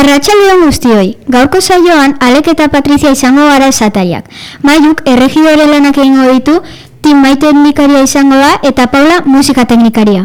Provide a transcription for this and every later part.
Arratsaldeon guztioi, gaurko saioan Alek eta Patrizia izango gara esatariak. Maiuk erregidore lanak egingo ditu, Tim Mai teknikaria izango da eta Paula musika teknikaria.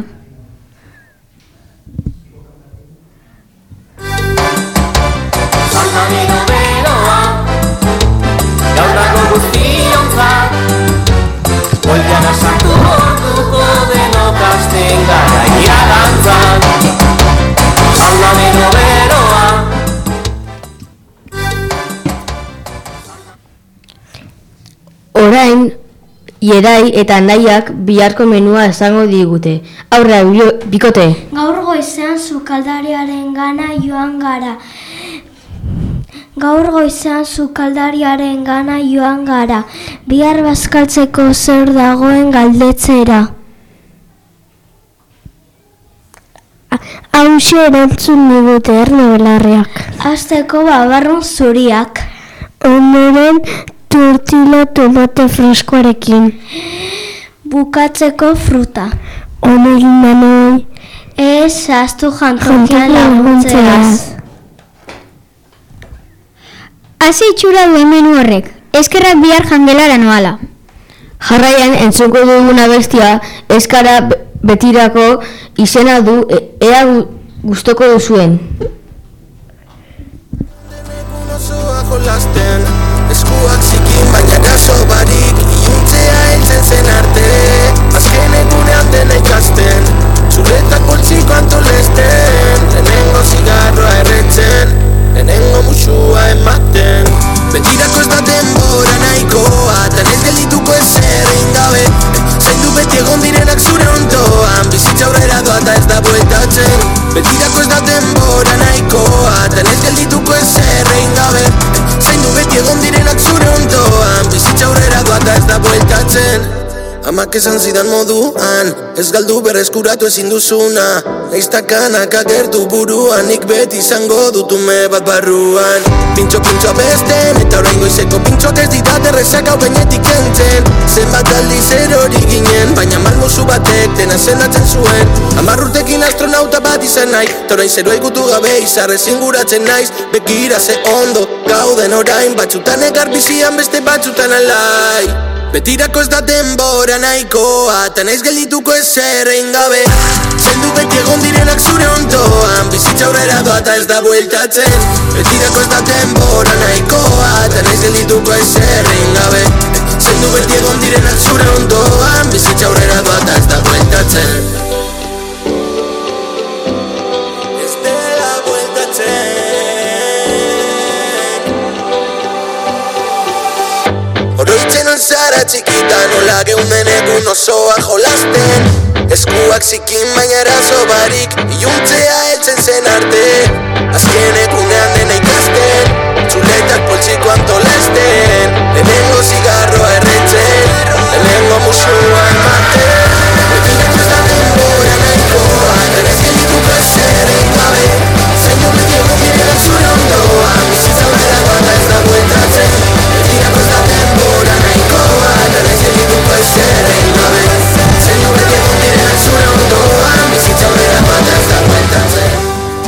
Orain, Iedai eta Naiak biharko menua esango digute. Aurra, bikote! Gaur goizean sukaldariaren gana joan gara. Bihar bazkaltzeko zer dagoen galdetzera. Hauxe erantzun digute ernobelarriak. Hasteko babarrun zuriak. Ondoren tortilla tomate freskoarekin. Bukatzeko fruta. Onegin manoi. Ez ahaztu jantokian laguntzeaz. Hasi itxura duen menu horrek, eskerrak bihar jangelara noala. Jarraian entzunko duguna bestia eskara betirako izena du ea gustoko duzuen. Eskuak zikin baina gaso barik iluntzea heltzen zen arte azken egunean dena ikasten txuletak poltsiko antolesten lehenengo zigarroa erretzen lehenengo musua ematen betirako ez da denbora nahikoa tan ez geldituko ezer egin gabe zaindu beti egon direnak zure ondoan bizitza aurrera doa eta ez da bueltatzen betirako ez da denbora nahikoa tan ez geldituko ezer egin gabe zaindu beti egon direnak zure ondoan bizitza aurrera doa eta ez da bueltatzen Amak esan zidan moduan ez galdu berreskuratu ezin duzuna Neiztakanak agertu buruan nik beti izango dutume bat barruan Pintxo besten eta orain goizeko pintxoak ez ditat errezak hau benetik entzen Zenbat aldiz erori ginen baina malmuzu batek dena sendatzen zuen 10 urtekin astronauta bat izan nahi eta orain zeroa ikutu gabe izarrezin guratzen naiz Begira ze ondo gauden orain batzutan egar bizian beste batzutan alai Betirako ez da denbora nahikoa eta naiz geldituko ezer egin gabe Zaindu beti egon direnak zure ondoan bizitza aurrera doa eta ez da bueltatzen Betirako ez da denbora nahikoa eta naiz geldituko ezer egin gabe Zaindu beti egon direnak zure ondoan bizitza aurrera doa eta ez da bueltatzen Ez dela bueltatzen Oroitzen alzara txikita nola geunden egun osoa jolasten Eskuak zikin baina eraso barik iluntzea heltzen zen arte Azken egunean dena ikasten txuletak poltsiko antolesten lehenengo zigarroa erretzen lehenengo musua ematen Betirako ez da denbora nahikoa eta ez geldituko ezer egin gabe zaindu beti egon direnak zure ondoan bizitza aurrera doa eta ez da bueltatzen Betirako ez da denbora nahikoa eta ez geldituko ezer egin gabe zaindu beti egon direnak zure ondoan bizitza aurrera doa eta ez da bueltatzen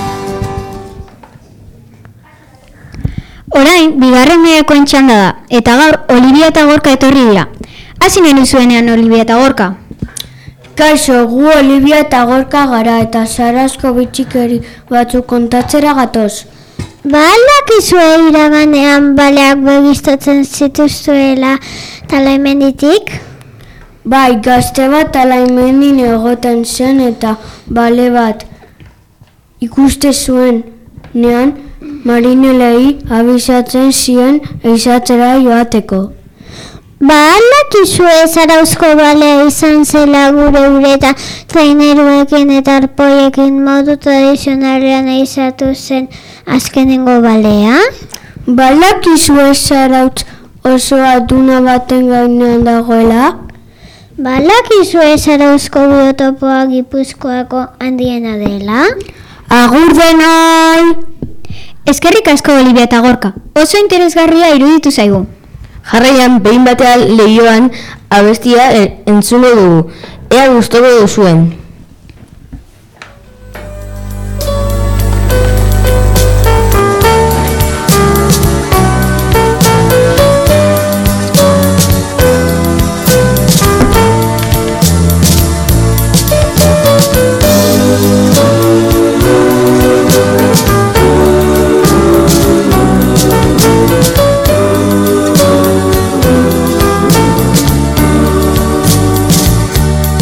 Orain, bigarren meakoen txanda da, eta gaur Olivia eta Gorka etorri dira. Hasi nahi zuenean Olivia eta Gorka? Kaixo, gu Olivia eta Gorka gara eta sarazko bitxikeri batzuk kontatzera gatoz. Aldakizue iraganean baleak begistatzen zituztuela talaimenditik? Bai, gazte bat talaimendin egoten zen eta bale bat ikuste zuen nean marinelei abisatzen zien eizatzera joateko. Aldakizue zarauzko balea izan zela gure eta traineruekin eta arpoiekin modu tradizionalean eizatu zen azkenengo balea? Aldakizue zarautz oso atuna baten gainean dagoela? Aldakizue zarauzko biotopoa Gipuzkoako handiena dela? Agur denoi! Eskerrik asko Olivia eta Gorka, oso interesgarria iruditu zaigu. Jarraian behin batean lehioan abestia entzungo dugu, ea gustoko duzuen.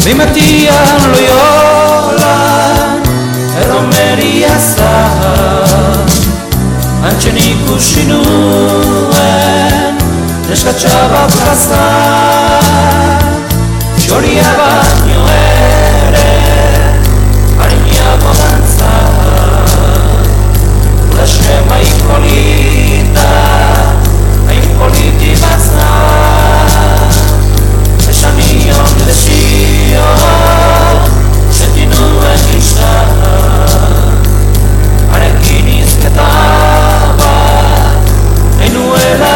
Bimatian Loyolan Erromeria zan Antxen ikusi nuen Neskatxa bat plazan Txoria baino ere Hariñago dantzan Ulaske mai polita Hain politi bat zan Esan nion desio Senti nuen izan Harekin izketa bat Nahi nuela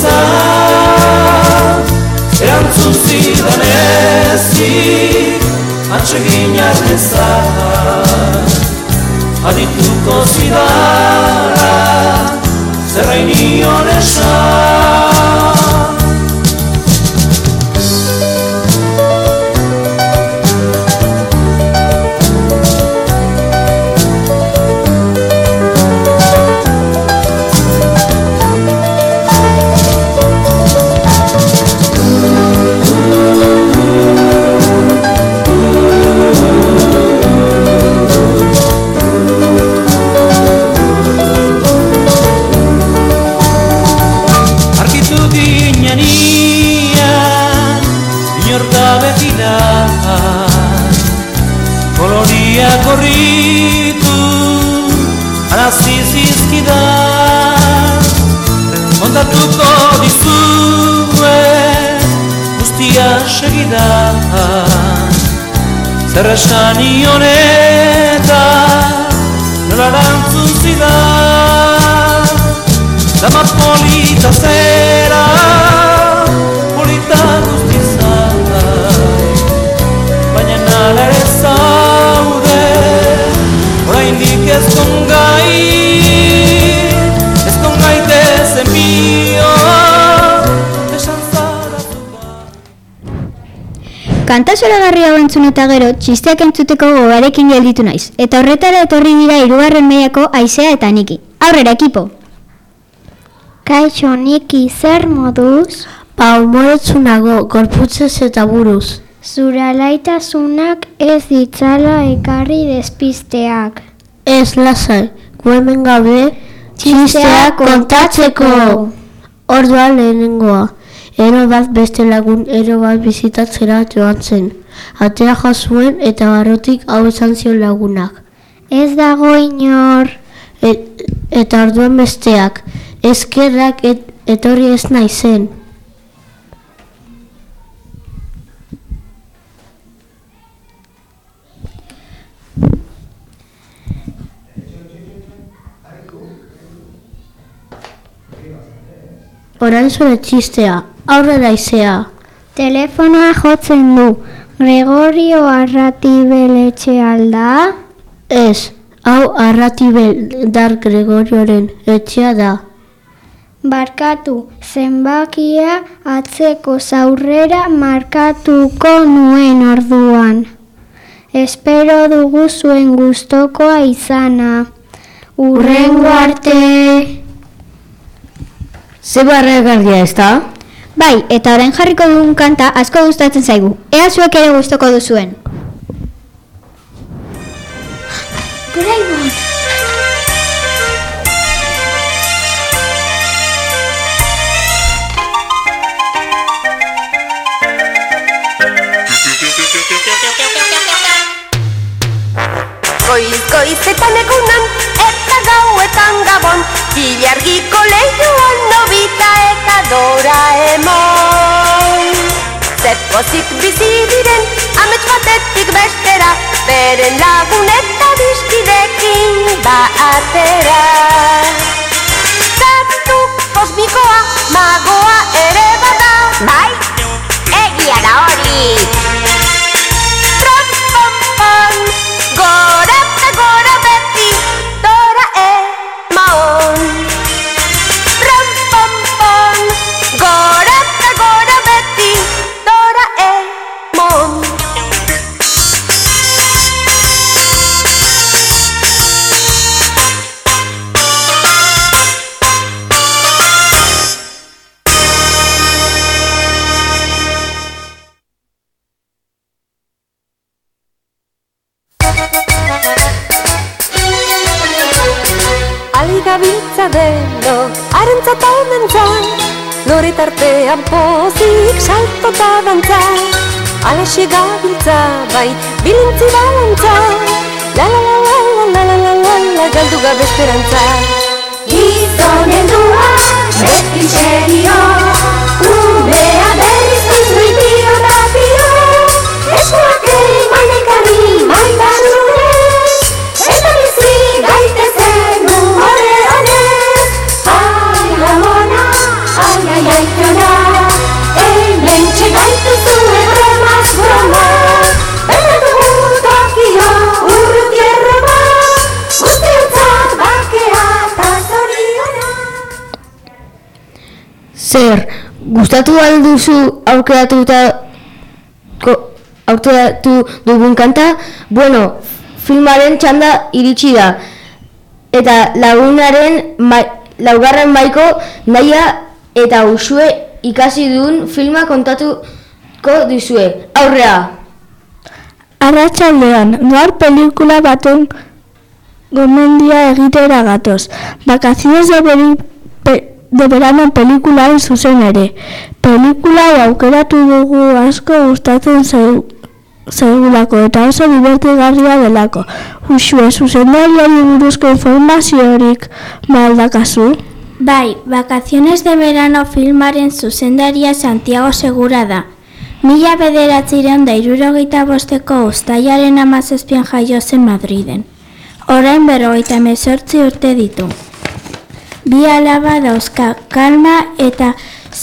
izan Erantzun zidan ezik Atsegin arnezan Adituko zidara Zerrain nion esan Korritu arazi zizkidan Kontatuko dizue guztia segidan Zer esan nion eta nola erantzun zidan Dama polita zera, polita guztizan Baina nala ere zaude Oraindik ez kongaite zenbio Esan zaratu bat Kanta zoragarri hau entzun eta gero, txisteak entzuteko gogarekin gelditu naiz. Eta horretara etorri dira 3. mailako Aizea eta Niki. Aurrera, ekipo! Kaixo, Niki, zer moduz? Umoretsunago, gorputzez eta buruz. Zure alaitasunak ez ditzala ekarri despisteak. Ez lasai, gu hemen gaude txisteak kontatzeko. Ordua lehenengoa. Ero bat beste lagun ero bat bizitatzera joan zen. Atea jo zuen eta barrutik hau esan zion lagunak. Ez dago inor. Eta orduan besteak. Eskerrak etorri ez naizen. Orain zure txistea, aurrera Aizea. Telefonoa jotzen du. Gregorio Arratibel etxe alda? Ez, hau Arratibel dar Gregorioren etxea da. Barkatu, zenbakia atzeko zaurrera markatuko nuen orduan. Espero dugu zuen gustokoa izana. Hurrengo arte! Ze barregarria ez da? Bai, eta orain jarriko dugun kanta asko gustatzen zaigu. Ea zuek ere gustoko duzuen. Doraemon! Goizetan egunan eta gauetan gabon Ilargiko lehioan Nobita eta Doraemon Zer pozik bizi diren amets batetik bestera Beren lagun eta dizkidekin batera Zatu kosmikoa magoa ere bada Bai, egia da hori Gora beti Doraemon Ram pam pam Gora beti Doraemon Ametsa denok arentzat omentzat, lore tartean pozik saltota dantza. Alaxe gabiltza bai bilintzi balantza, la la la la la la la la la galdu gabe esperantza. Gizonen dua, beti serio, umea berriz pizbitio da pio, eskuak egin mainekarri maitasunez, eta bizi gaitezen umore honez. Ai amona, ai aiona, hementxe gaituzu bromaz broma, eta dugu tokio urruti erroma, guztiontzat bakea eta zoriona. Zer, gustatu alduzu aukeratu dugun kanta? Bueno, filmaren txanda iritsi da. Eta lagunaren laugarren maiko Naia eta Uxue ikasi duen filma kontatuko dizue. Aurrea! Arratsaldean, gaur pelikula baten gomendia egitera gatoz. Vacaciones de verano pelikularen zuzen ere. Pelikula aukeratu dugu asko gustatzen zaigulako eta oso dibertigarria delako. Uxue, zuzendariari buruzko informaziorik baldakazu? Bai, Vacaciones de verano filmaren zuzendaria Santiago Segura da. 1965ko uztailaren 17 jaio zen Madriden. Orain 58 urte ditu. Bi alaba dauzka, Kalma eta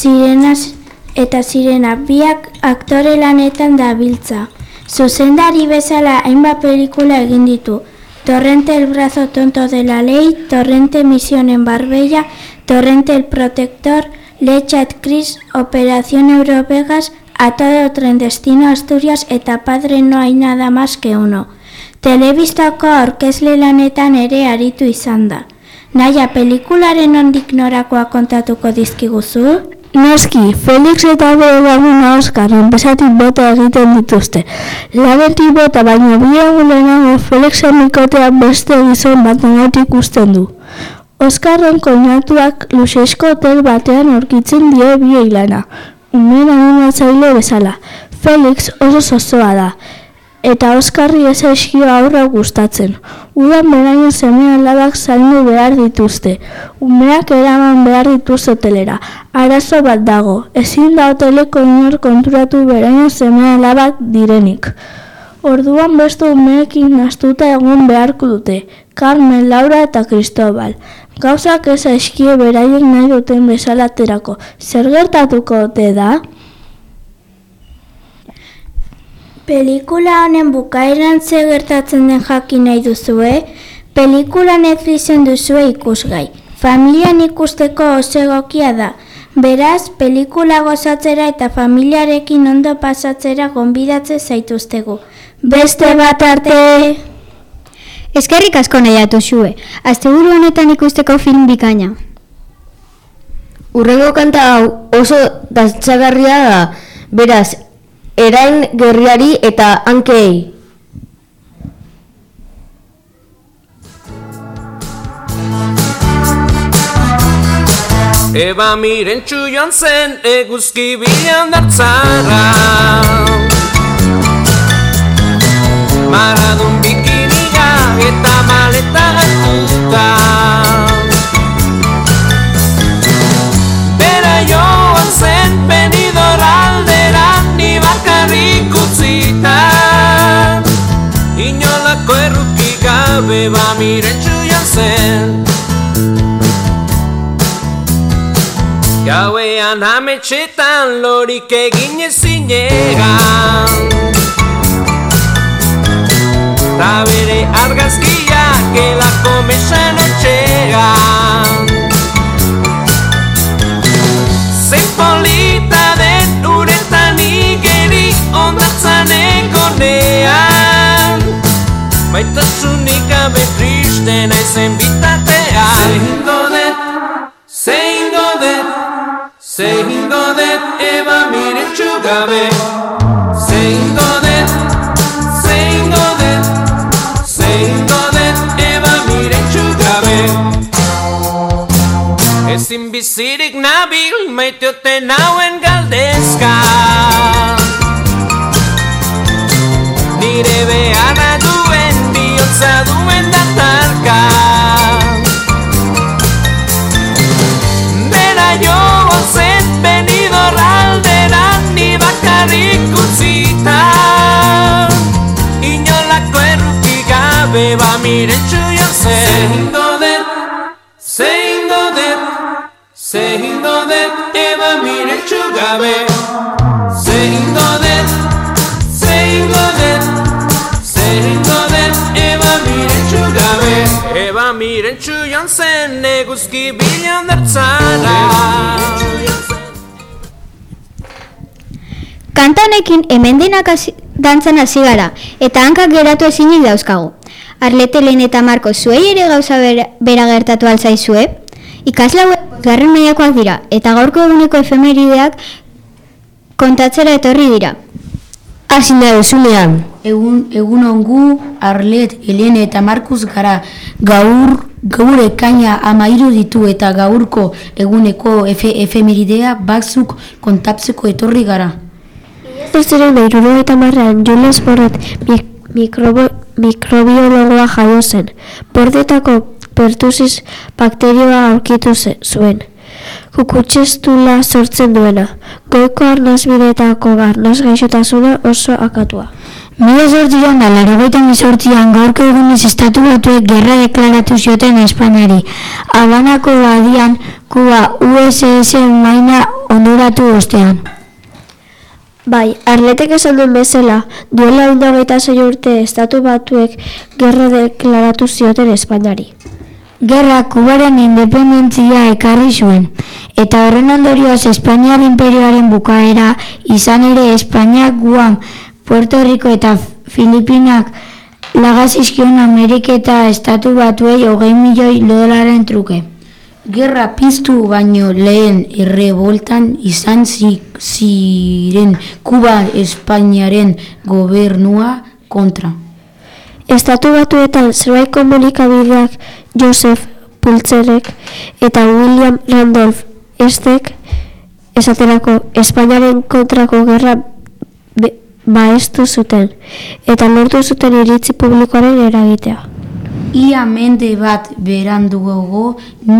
Sirena biak aktore lanetan dabiltza. Zuzendari bezala hainbat pelikula egin ditu. Torrente el brazo tonto de la ley, Torrente misión en Marbella, Torrente el protector, Lechat Chris, Operación Eurovegas, A todo tren destino Asturias eta Padre no hay nada más que uno. Telebistako aurkezle lanetan ere aritu izan da. Naia, pelikularen nondik norakoa kontatuko dizkiguzu? Noski, Felix eta bere laguna Oskar enpesatik bota egiten dituzte. Labetik bota baina bi egun lehenago Felixen mikotea beste gizon baten ikusten du. Oskarren koinatuak luxeizko hotel batean aurkitzen die biei lana. Umeen animatzaile bezala. Felix oso zozoa da. Eta Oskarri ez zaizkio aurra gustatzen. Udan beraino seme alabak zaindu behar dituzte. Umeak eraman behar dituzte hotelera. Arazo bat dago. Ezin da hoteleko inor konturatu beraino seme alabak direnik. Orduan beste umeekin nastuta egon beharko dute. Carmen, Laura eta Cristobal. Gauzak ez zaizkie beraiek nahi duten bezala aterako. Zer gertatuko ote da? Pelikula honen bukaeran ze gertatzen den jakin nahi duzue? Pelikula Netflixen duzue ikusgai. Familian ikusteko oso egokia da. Beraz, pelikula gozatzera eta familiarekin ondo pasatzera gonbidatze zaituztegu. Beste bat arte! Eskerrik asko Naia Uxue. Asteburu honetan ikusteko film bikaina. Urrengo kanta hau oso dantzagarria da. Beraz, Erain Gerriari eta Hankei. Eba mirentxu joan zen eguzki bilan dartzara, Maradun bikiniga eta maleta hartuta. Bera joan zen Benidorm aldera ni bakarrik utzita, inolako erruki gabe mirentxu joan zen. Gauean ametxetan lorik egin ezinegan, ta bere argazkiak elako mesan etxegan. Zein polita den uretan igeri ondatzan egonean, baitasunik gabe triste naizen bitartean. Zehingo det, Eba mirentxu gabe. Zehingo det, Eba mirentxu gabe. ezin bizirik nabil maiteote nauen galdezka. Nire beharra duen bihotza duen datarka. Bera joan zen Benidorm aldera ni bakarrik utzita. Inolako erruki gabe Miretxu joan zen. Zehingo det, Eba Miretxu gabe. Zehingo det, Eba Miretxu gabe. Eba Miretxu joan zen eguzki bilan dertzara. Kantanekin hemendinak dantzan hasi gara, eta hankak geratu ezinik dauzkagu. Arletelen eta Marko, zuei ere gauza bera gertatu altzaizue? Ikasle hauek garren mailakoak dira, eta gaurko eguneko efemerideak kontatzera etorri dira. Hasi nahi duzunean. Egun ongu, Arlet, Helene eta Markus gara. Gaur ekaina 13 ditu eta gaurko eguneko efemeridea batzuk kontatzeko etorri gara. 1970an Jules Bordet mikrobiologoa jaio zen. Bordetako pertussis bakterioa aurkitu zuen. Kukutxestula sortzen duena. Goiko arnasbideetako arnas gaixotasuna oso akatua. 1888an gaurko egunez Estatu Batuek gerra deklaratu zioten Espainiari. Habanako badian Kuba USS maina onduratu ostean. Bai, Arletek esan duen bezala, duela 26 urte Estatu Batuek gerra deklaratu zioten Espainiari. Gerra Kubaren independentzia ekarri zuen, eta horren ondorioz Espainiar Inperioaren bukaera, izan ere Espainiak, Guam, Puerto Rico eta Filipinak lagazizkion Amerika eta Estatu Batuei $20 milioi truke. Gerra piztu baino lehen erreboltan izan ziren Kuba Espainiaren gobernua kontra. Estatu Batuetan zerbait komunikabideak Joseph Pultzerek eta William Randolph Heestek esaterako Espainiaren kontrako gerra baestu zuten eta lortu zuten iritzi publikoaren eragitea. Ia mende bat beranduago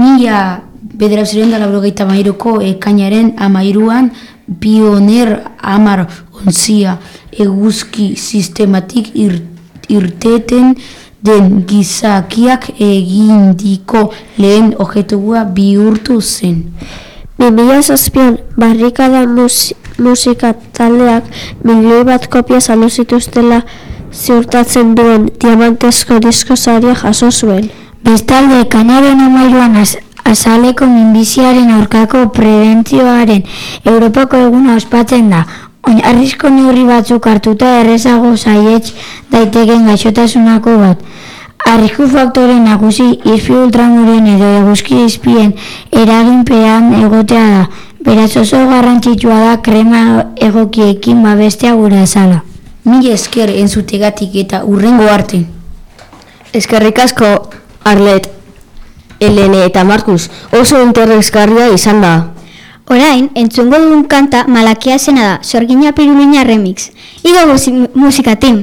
1993ko ekainaren 13an Pioneer 10 ontzia eguzki sistematik irteten den gizakiak egindiko lehen objektua bihurtu zen. 2007an barrikada musika taldeak 1 milioi bat kopia saldu zituztela ziurtatzen duen diamantezko disko saria jaso zuen. Bestalde, ekainaren 13an azaleko minbiziaren aurkako prebentzioaren Europako eguna ospatzen da. Oinarrizko neurri batzuk hartuta errezago saihetz daiteken gaixotasunako bat. Arrisku faktore nagusi izpi ultramuren edo eguzki izpien eraginpean egotea da. Beraz oso garrantzitsua da krema egokiekin babestea gure azala. Mila esker entzutegatik eta hurrengo arte. Eskerrik asko, Arlet, Helene eta Markus, oso interesgarria izan da. Orain, entzungo dugun kanta Malakia zena da, Sorgina Pirulina remix. Igo musika team!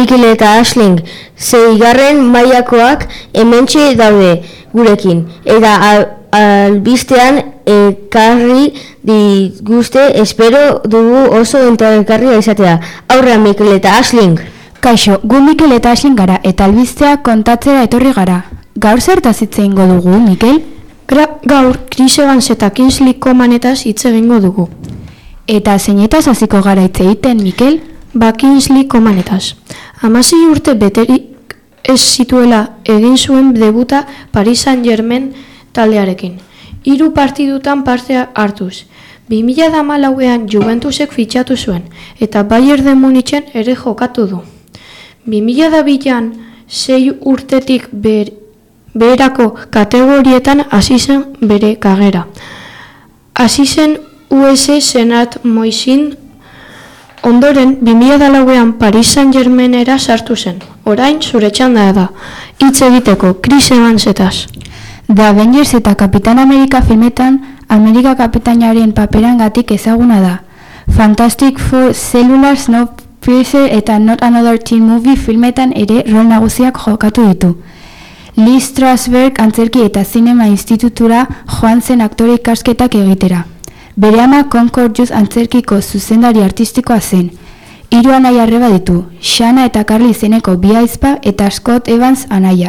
Mikel eta Ashling, 6. mailakoak hementxe daude gurekin, eta albistean ekarri diguzte, espero dugu oso interesgarria izatea. Aurra Mikel eta Ashling. Kaixo, gu Mikel eta Ashling gara, eta albistea kontatzera etorri gara. Gaur zertaz hitz egingo dugu, Mikel? Gaur, Chris Evans eta Kingsley Comanetaz hitz egingo dugu. Eta zeinetaz hasiko gara hitz egiten, Mikel? Kingsley Comanetaz. 16 urte beterik ez zituela egin zuen debuta Paris Saint-Germain taldearekin. 3 partidutan parte hartuz. 2014an Juventusek fitxatu zuen, eta Bayern de Munichen ere jokatu du. 2002an 6 urtetik beherako kategorietan hasi zen bere karrera. Hasi zen US Senat Moisin, ondoren 2004an Paris Saint-Germainera sartu zen. Orain zure txanda da, hitz egiteko Chris Evansetaz. The Avengers eta Kapitan Amerika filmetan Amerika kapitainaren paperangatik ezaguna da. Fantastic Four, Cellular, Snowpiercer eta Not Another Teen Movie filmetan ere rol nagusiak jokatu ditu. Lee Strasberg antzerki eta zinema institutura joan zen aktore ikasketak egitera. Bere ama Concord Youth antzerkiko zuzendari artistikoa zen. 3 anaia arreba ditu, Shanna eta Carly izeneko 2 ahizpa eta Scott Evans anaia.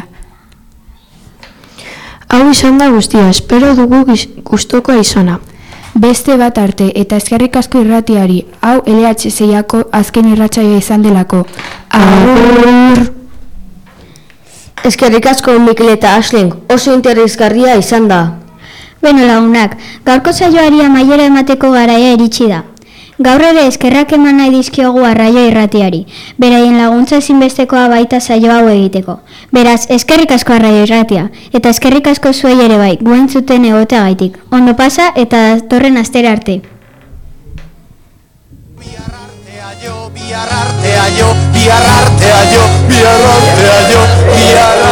Hau izan da guztia, espero dugu gustuko izana. Beste bat arte eta eskerrik asko irratiari, hau LH6ako azken irratsaioa izan delako. Agur! Eskerrik asko Mikel eta Ashling, oso interesgarria izan da. Beno lagunak, gaurko saioari amaiera emateko garaia iritsi da. Gaur ere eskerrak eman nahi dizkiogu Arraio Irratiari, beraien laguntza ezinbestekoa baita saio hau egiteko. Beraz, eskerrik asko Arraio Irratia, eta eskerrik asko zuei ere bai, gu entzuten egoteagaitik. Ondo pasa eta datorren astera arte. Bihar artea jo,